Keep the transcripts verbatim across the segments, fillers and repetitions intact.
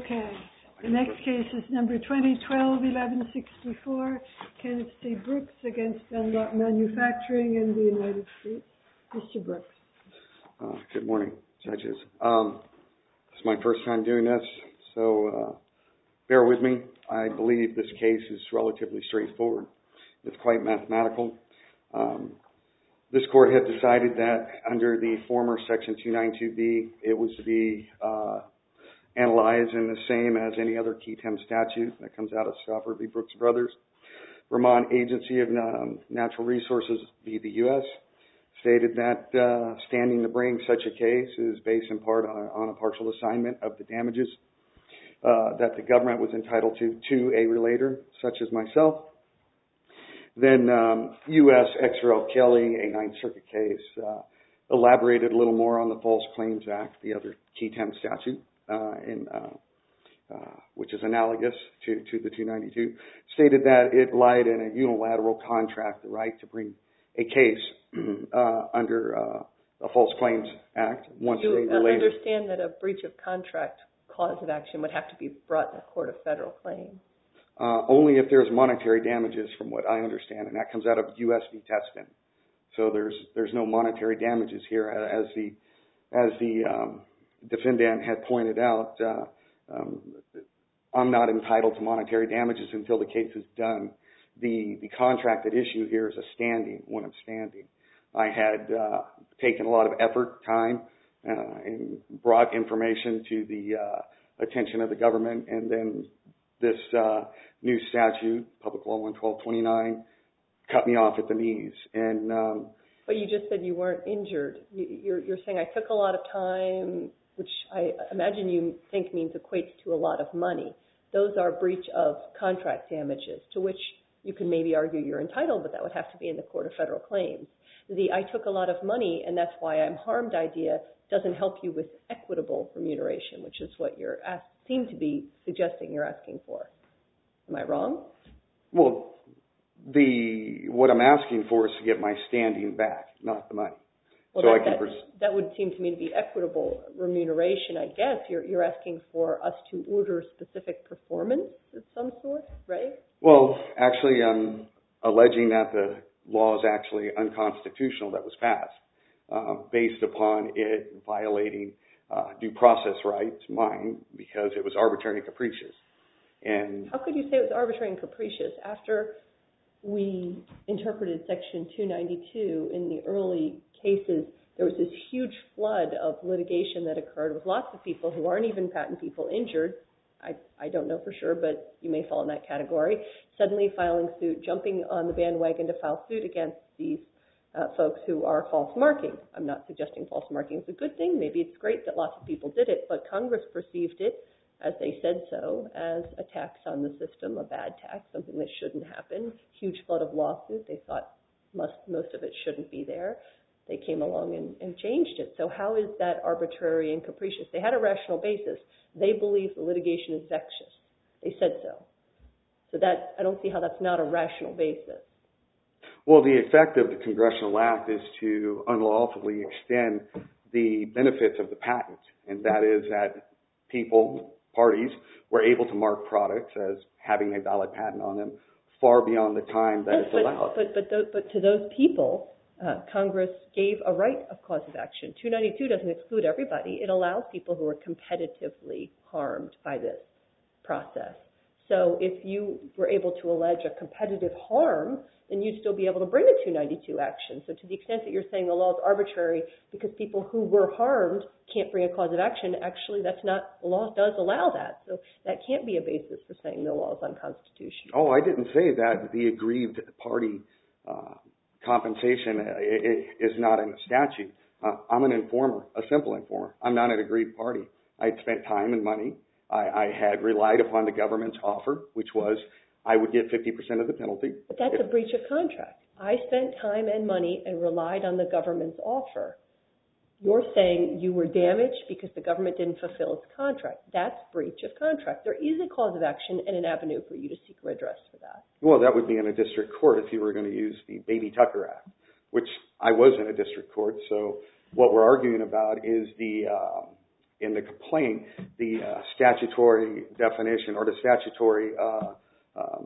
Okay. The next case is number twenty twelve eleven sixty-four, Kenneth C. Brooks against Dunlop Manufacturing in the United States. Mister Brooks. Uh, good morning, judges. Um, it's my first time doing this, so uh, bear with me. I believe this case is relatively straightforward. It's quite mathematical. Um, this court had decided that under the former Section two ninety-two B, it was to be uh, analyzed in the same as any other Key Tem statute that comes out of Stafford v. Brooks Brothers. Vermont Agency of um, Natural Resources v. the U S stated that uh, standing to bring such a case is based in part on, on a partial assignment of the damages uh, that the government was entitled to to a relator, such as myself. Then um, U S X R L Kelly, a Ninth Circuit case, uh, elaborated a little more on the False Claims Act, the other Key Tem statute, uh, in, uh, uh, which is analogous to, to the two ninety-two, stated that it lied in a unilateral contract the right to bring a case uh, under uh, a False Claims Act. Once you a relator, understand that a breach of contract cause of action would have to be brought in the Court of Federal Claims? Uh, only if there's monetary damages, from what I understand, and that comes out of U S v. Teston. So there's there's no monetary damages here, as the as the um, defendant had pointed out. Uh, um, I'm not entitled to monetary damages until the case is done. The the contract at issue here is a standing, one of standing. I had uh, taken a lot of effort, time, uh, and brought information to the uh, attention of the government, and then this uh, new statute, Public Law one twelve twenty-nine, cut me off at the knees. And um, but you just said you weren't injured. You, you're, you're saying I took a lot of time, which I imagine you think means equates to a lot of money. Those are breach of contract damages, to which you can maybe argue you're entitled, but that would have to be in the Court of Federal Claims. The I took a lot of money and that's why I'm harmed idea doesn't help you with equitable remuneration, which is what you're asked, seem to be suggesting you're asking for. Am I wrong? Well, the what I'm asking for is to get my standing back, not the money. Well, so that, I can that, pers- that would seem to me to be equitable remuneration, I guess. You're, you're asking for us to order specific performance of some sort, right? Well, actually, I'm alleging that the law is actually unconstitutional that was passed uh, based upon it violating uh, due process rights, mine, because it was arbitrary and capricious. And how could you say it was arbitrary and capricious after we interpreted Section two ninety-two in the early cases? There was this huge flood of litigation that occurred with lots of people who aren't even patent people injured. I, I don't know for sure, but you may fall in that category. Suddenly filing suit, jumping on the bandwagon to file suit against these uh, folks who are false marking. I'm not suggesting false marking is a good thing. Maybe it's great that lots of people did it, but Congress perceived it, as they said so, as a tax on the system, a bad tax, something that shouldn't happen. Huge flood of lawsuits. They thought most, most of it shouldn't be there. They came along and, and changed it. So how is that arbitrary and capricious? They had a rational basis. They believe the litigation is vexatious. They said so. So that I don't see how that's not a rational basis. Well, the effect of the Congressional Act is to unlawfully extend the benefits of the patent, and that is that people, parties, were able to mark products as having a valid patent on them far beyond the time that yes, it's but, allowed. But, but, but, but to those people, uh, Congress gave a right of cause of action. two ninety-two doesn't exclude everybody. It allows people who are competitively harmed by this process. So if you were able to allege a competitive harm, then you'd still be able to bring a two ninety-two action. So to the extent that you're saying the law is arbitrary because people who were harmed can't bring a cause of action, actually that's not, the law does allow that. So that can't be a basis for saying the law is unconstitutional. Oh, I didn't say that. The aggrieved party uh, compensation uh, is not in the statute. Uh, I'm an informer, a simple informer. I'm not an aggrieved party. I had spent time and money. I, I had relied upon the government's offer, which was I would get fifty percent of the penalty. But that's if, a breach of contract. I spent time and money and relied on the government's offer. You're saying you were damaged because the government didn't fulfill its contract. That's breach of contract. There is a cause of action and an avenue for you to seek redress for that. Well, that would be in a district court if you were going to use the Baby Tucker Act, which I was in a district court. So what we're arguing about is the uh, in the complaint, the uh, statutory definition or the statutory uh, um,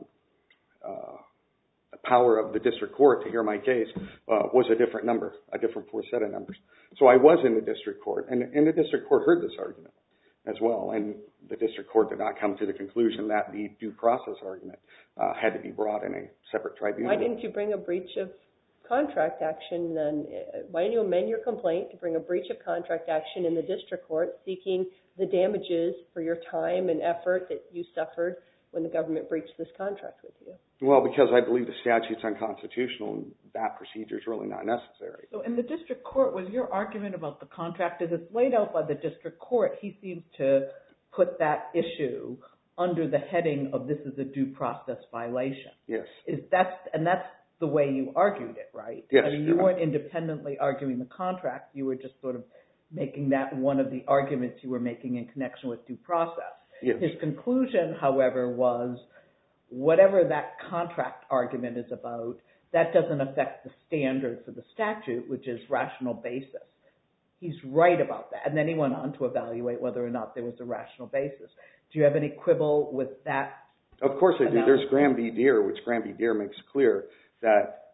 uh, power of the district court to hear my case uh, was a different number, a different four set of numbers. So I was in the district court, and, and the district court heard this argument as well, and the district court did not come to the conclusion that the due process argument uh, had to be brought in a separate tribunal. Why didn't you bring a breach of contract action then? Why didn't you amend your complaint to bring a breach of contract action in the district court seeking the damages for your time and effort that you suffered when the government breached this contract with you? Well, because I believe the statute's unconstitutional and that procedure is really not necessary. So in the district court, was your argument about the contract, as it's laid out by the district court, he seems to put that issue under the heading of this is a due process violation. Yes. Is that's and that's the way you argued it, right? Yes. I mean, you weren't independently arguing the contract. You were just sort of making that one of the arguments you were making in connection with due process. Yes. His conclusion, however, was whatever that contract argument is about, that doesn't affect the standard for the statute, which is rational basis. He's right about that. And then he went on to evaluate whether or not there was a rational basis. Do you have any quibble with that? Of course I do. analysis? There's Graham v. Deere, which Graham v. Deere makes clear that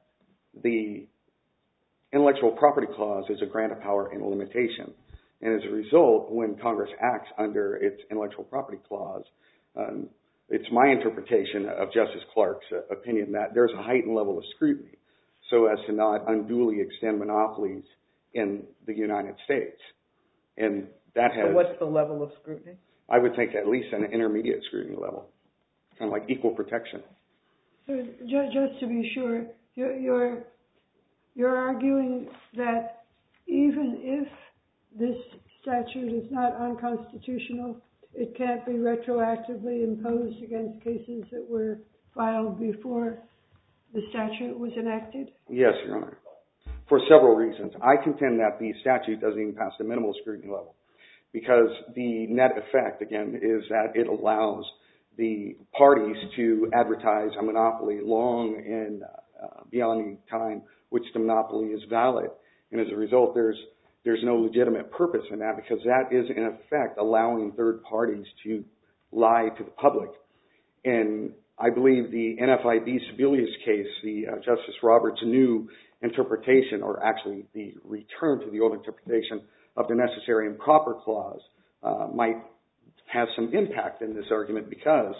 the intellectual property clause is a grant of power and a limitation. And as a result, when Congress acts under its intellectual property clause, um, it's my interpretation of Justice Clark's uh, opinion that there's a heightened level of scrutiny so as to not unduly extend monopolies in the United States. And that has... So what's the level of scrutiny? I would think at least an intermediate scrutiny level, kind of like equal protection. So ju- just to be sure, you're, you're, you're arguing that even if this statute is not unconstitutional, it can't be retroactively imposed against cases that were filed before the statute was enacted? Yes, Your Honor, for several reasons. I contend that the statute doesn't even pass the minimal scrutiny level because the net effect, again, is that it allows the parties to advertise a monopoly long and uh, beyond the time which the monopoly is valid. And as a result, there's There's no legitimate purpose in that because that is, in effect, allowing third parties to lie to the public. And I believe the N F I B Sebelius case, the uh, Justice Roberts' new interpretation, or actually the return to the old interpretation of the necessary and proper clause, uh, might have some impact in this argument because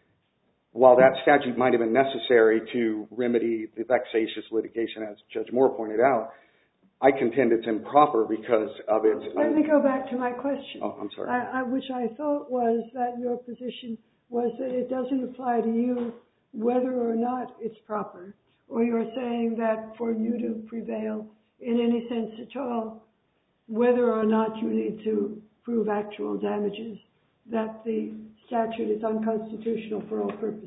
while that statute might have been necessary to remedy the vexatious litigation, as Judge Moore pointed out, I contend it's improper because of its... Let me go back to my question. Oh, I'm sorry. I, I, which I thought was that your position was that it doesn't apply to you whether or not it's proper. Or you're saying that for you to prevail in any sense at all, whether or not you need to prove actual damages, that the statute is unconstitutional for all purposes.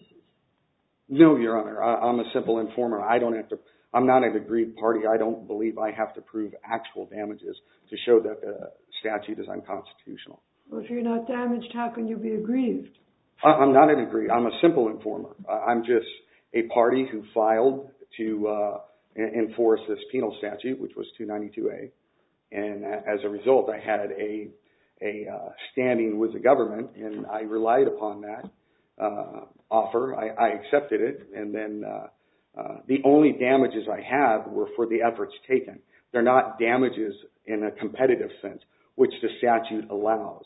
No, Your Honor. I, I'm a simple informer. I don't have to... I'm not an aggrieved party. I don't believe I have to prove actual damages to show that the statute is unconstitutional. Well, if you're not damaged, how can you be aggrieved? I, I'm not an aggrieved. I'm a simple informer. I'm just a party who filed to uh, enforce this penal statute, which was two ninety-two A. And as a result, I had a, a uh, standing with the government, and I relied upon that uh, offer. I, I accepted it, and then... Uh, Uh, the only damages I have were for the efforts taken. They're not damages in a competitive sense, which the statute allows.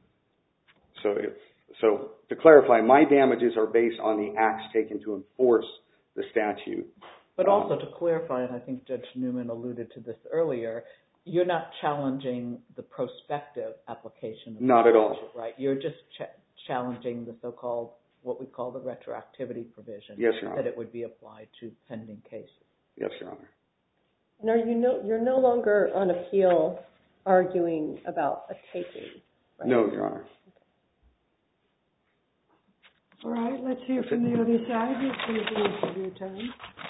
So, if, so to clarify, my damages are based on the acts taken to enforce the statute. But also um, to clarify, and I think Judge Newman alluded to this earlier, you're not challenging the prospective application of the Not statute, at all. right? You're just ch- challenging the so-called what we call the retroactivity provision, yes, Your Honor, that it would be applied to pending cases. Yes, Your Honor. And are you no, you're no longer on appeal arguing about a taking, right? No, Your Honor. All right, let's hear from the other side. Please answer your time.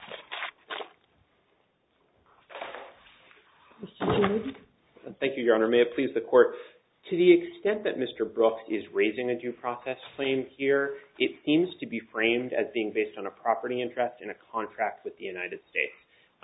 Mister Judd. Thank you, Your Honor. May it please the Court. To the extent that Mister Brooks is raising a due process claim here, it seems to be framed as being based on a property interest in a contract with the United States.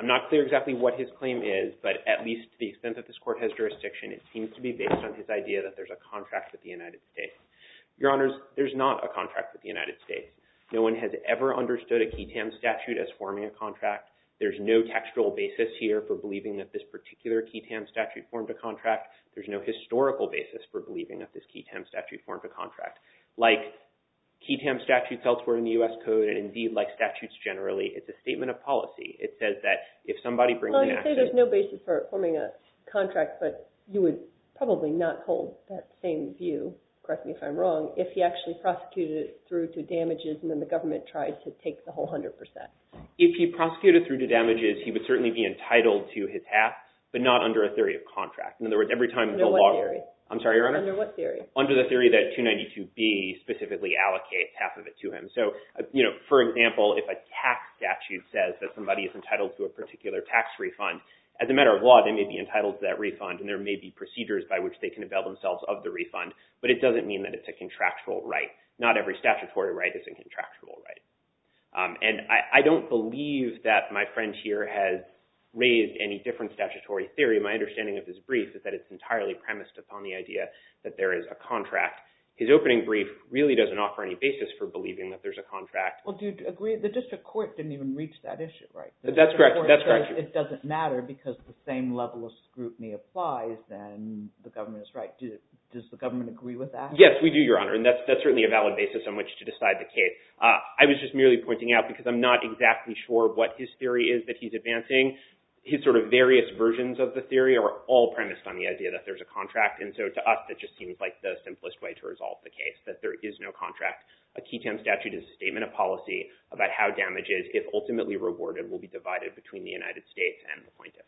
I'm not clear exactly what his claim is, but at least to the extent that this court has jurisdiction, it seems to be based on his idea that there's a contract with the United States. Your Honors, there's not a contract with the United States. No one has ever understood a Qui Tam statute as forming a contract. There's no textual basis here for believing that this particular Qui Tam statute formed a contract. There's no historical basis for believing that this Qui Tam statute formed a contract. Like Qui Tam statutes elsewhere in the U S Code, and indeed like statutes generally, it's a statement of policy. It says that if somebody brings well, an you action... say there's no basis for forming a contract, but you would probably not hold that same view, correct me if I'm wrong, if he actually prosecuted it through to damages and then the government tried to take the whole one hundred percent. If he prosecuted through to damages, he would certainly be entitled to his half, but not under a theory of contract. In other words, every time Under the what law... theory? I'm sorry, Your Honor? Under what theory? Under the theory that two ninety-two B specifically allocates half of it to him. So, uh, you know, for example, if a tax statute says that somebody is entitled to a particular tax refund, as a matter of law, they may be entitled to that refund, and there may be procedures by which they can avail themselves of the refund, but it doesn't mean that it's a contractual right. Not every statutory right is a contractual right. Um, and I, I don't believe that my friend here has raised any different statutory theory. My understanding of his brief is that it's entirely premised upon the idea that there is a contract. His opening brief really doesn't offer any basis for believing that there's a contract. Well, do you agree? The district court didn't even reach that issue, right? The That's correct. That's correct. It doesn't matter because the same level of scrutiny applies, then the government is right. Do, does the government agree with that? Yes, we do, Your Honor, and that's that's certainly a valid basis on which to decide the case. Uh, I was just merely pointing out because I'm not exactly sure what his theory is that he's advancing. His sort of various versions of the theory are all premised on the idea that there's a contract, and so to us that just seems like the simplest way to resolve the case, that there is no contract. A Qui Tam statute is a statement of policy about how damages, if ultimately rewarded, will be divided between the United States and the plaintiff.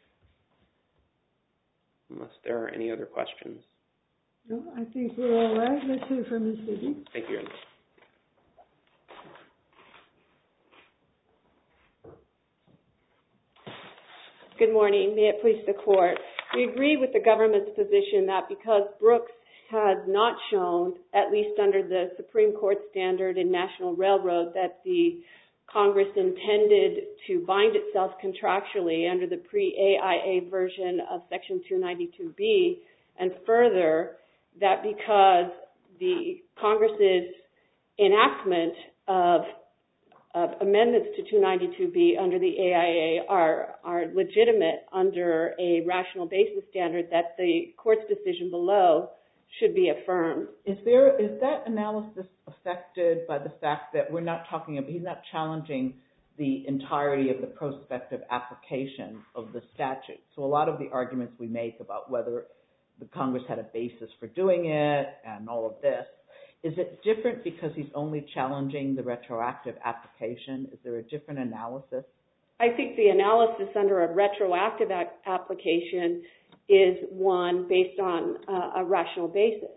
Unless there are any other questions. No, I think we're all right. Let's hear from Miz Bibby. Thank you, Your Honor. Good morning. May it please the Court. We agree with the government's position that because Brooks has not shown, at least under the Supreme Court standard in National Railroad, that the Congress intended to bind itself contractually under the pre-A I A version of Section two ninety-two B, and further, that because the Congress's enactment of of amendments to two ninety-two B under the A I A are, are legitimate under a rational basis standard, that the Court's decision below should be affirmed. Is there is that analysis affected by the fact that we're not talking about, he's not challenging the entirety of the prospective application of the statute? So a lot of the arguments we make about whether the Congress had a basis for doing it and all of this, is it different because he's only challenging the retroactive application? Is there a different analysis? I think the analysis under a retroactive a- application is one based on uh, a rational basis.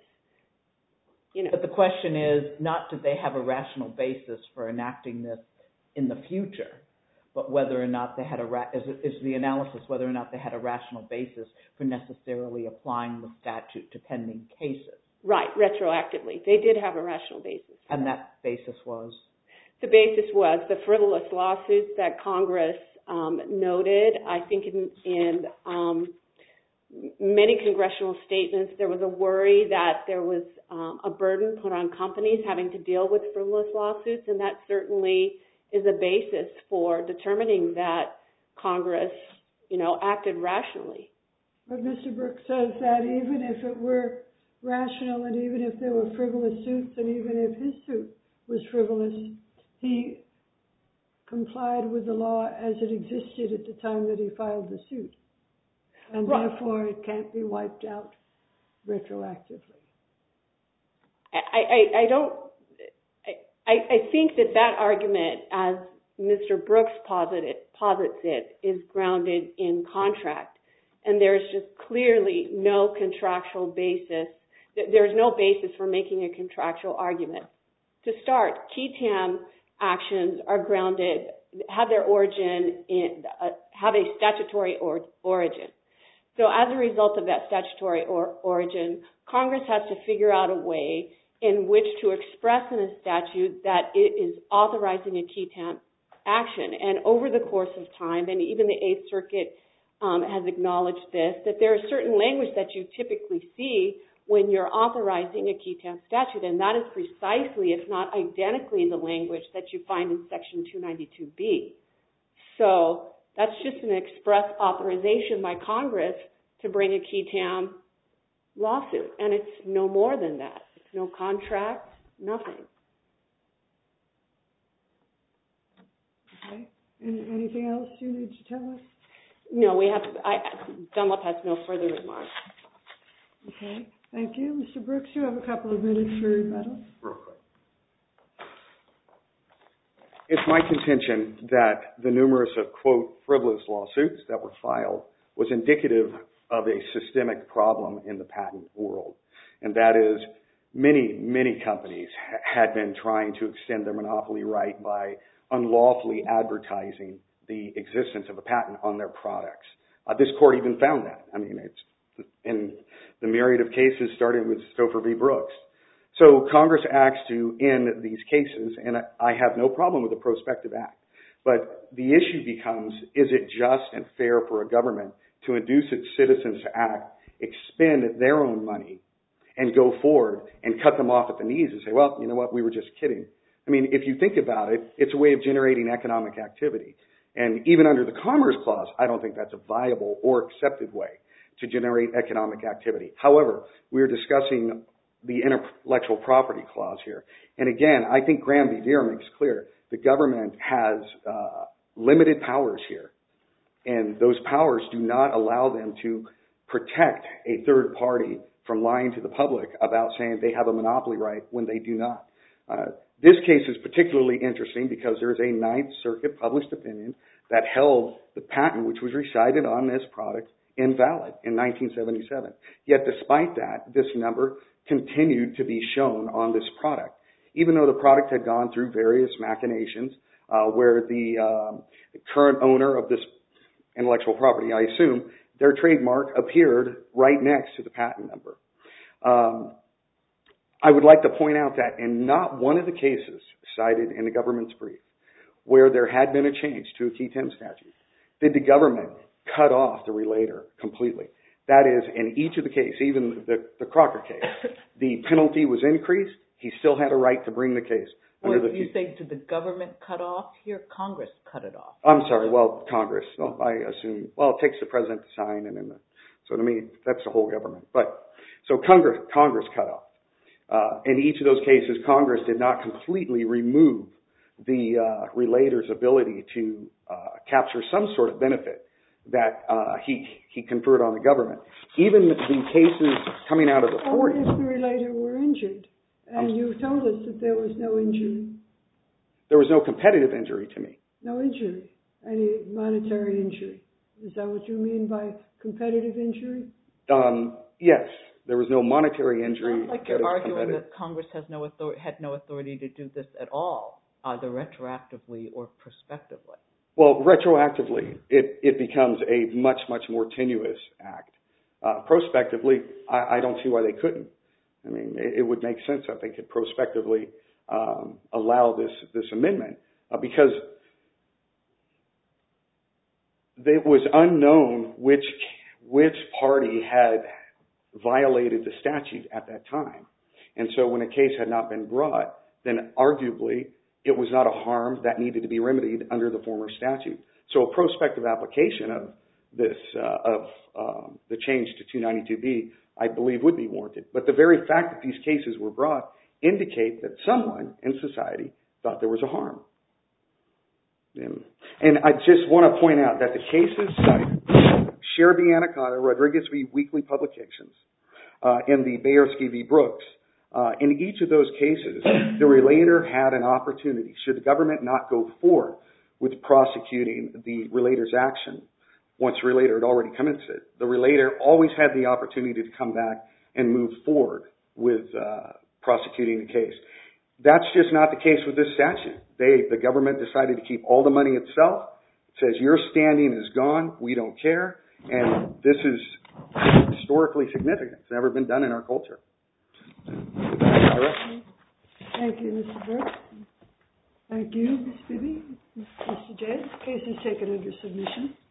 You know. But the question is not that they have a rational basis for enacting this in the future, but whether or not they had a ra- is, is the analysis whether or not they had a rational basis for necessarily applying the statute to pending cases. Right, retroactively. They did have a rational basis. And that basis was? The basis was the frivolous lawsuits that Congress um, noted. I think in, in um, many congressional statements there was a worry that there was um, a burden put on companies having to deal with frivolous lawsuits, and that certainly is a basis for determining that Congress, you know, acted rationally. But Mister Brooks says that even if it were rational and even if there were frivolous suits and even if his suit was frivolous, he complied with the law as it existed at the time that he filed the suit. And right. Therefore it can't be wiped out retroactively. I, I, I don't, I, I think that that argument, as Mister Brooks posited, posits it, is grounded in contract. And there's just clearly no contractual basis. There's no basis for making a contractual argument. To start, Qui Tam actions are grounded, have their origin in, uh, have a statutory or, origin. So as a result of that statutory or, origin, Congress has to figure out a way in which to express in a statute that it is authorizing a Qui Tam action. And over the course of time, and even the Eighth Circuit um, has acknowledged this, that there is certain language that you typically see when you're authorizing a qui tam statute, and that is precisely, if not identically, the language that you find in Section two ninety-two B. So that's just an express authorization by Congress to bring a qui tam lawsuit, and it's no more than that. It's no contract, nothing. Okay. Any, anything else you need to tell us? No, we have. I, Dunlop has no further remarks. Okay. Thank you. Mister Brooks, you have a couple of minutes for rebuttal. Real quick. It's my contention that the numerous of, quote, frivolous lawsuits that were filed was indicative of a systemic problem in the patent world. And that is many, many companies ha- had been trying to extend their monopoly right by unlawfully advertising the existence of a patent on their products. Uh, this court even found that. I mean, it's in the myriad of cases starting with Stouffer v. Brooks. So Congress acts to end these cases, and I have no problem with the Prospective Act. But the issue becomes, is it just and fair for a government to induce its citizens to act, expend their own money, and go forward and cut them off at the knees and say, well, you know what, we were just kidding. I mean, if you think about it, it's a way of generating economic activity. And even under the Commerce Clause, I don't think that's a viable or accepted way to generate economic activity. However, we're discussing the Intellectual Property Clause here. And again, I think Graham v. Deere makes clear the government has uh, limited powers here. And those powers do not allow them to protect a third party from lying to the public about saying they have a monopoly right when they do not. Uh, this case is particularly interesting because there is a Ninth Circuit published opinion that held the patent which was recited on this product invalid in nineteen seventy-seven. Yet despite that, this number continued to be shown on this product, even though the product had gone through various machinations uh, where the um, current owner of this intellectual property, I assume, their trademark appeared right next to the patent number. Um, I would like to point out that in not one of the cases cited in the government's brief where there had been a change to a qui tam statute did the government cut off the relator completely. That is, in each of the cases, even the, the Crocker case, the penalty was increased. He still had a right to bring the case. Well, under the you say did the government cut off? Here, Congress cut it off. I'm sorry. Well, Congress. Well, I assume. Well, it takes the president to sign, and then the, so to me, that's the whole government. But so Congress, Congress cut off. Uh, in each of those cases, Congress did not completely remove the uh, relator's ability to uh, capture some sort of benefit that uh, he he conferred on the government. Even the cases coming out of the forties. Or if the relator were injured, and um, you told us that there was no injury. There was no competitive injury to me. No injury, any monetary injury. Is that what you mean by competitive injury? Um, yes, there was no monetary injury. It sounds like you're arguing that Congress has no authority, had no authority to do this at all, either retroactively or prospectively. Well, retroactively, it, it becomes a much, much more tenuous act. Uh, prospectively, I, I don't see why they couldn't. I mean, it, it would make sense that they could prospectively um, allow this this amendment uh, because it was unknown which which party had violated the statute at that time. And so when a case had not been brought, then arguably it was not a harm that needed to be remedied under the former statute. So a prospective application of this, uh, of um, the change to two ninety-two B, I believe would be warranted. But the very fact that these cases were brought indicate that someone in society thought there was a harm. And, and I just want to point out that the cases cited, Scher v. Anaconda, Rodriguez v. Weekly Publications, uh, and the Bayersky v. Brooks, Uh, in each of those cases, the relator had an opportunity, should the government not go forward with prosecuting the relator's action once the relator had already commenced it. The relator always had the opportunity to come back and move forward with uh, prosecuting the case. That's just not the case with this statute. They, the government decided to keep all the money itself. It says your standing is gone, we don't care, and this is historically significant. It's never been done in our culture. Thank you, Mister Brooks. Thank you, Miz Bibby. Mister Okay, case is taken under submission.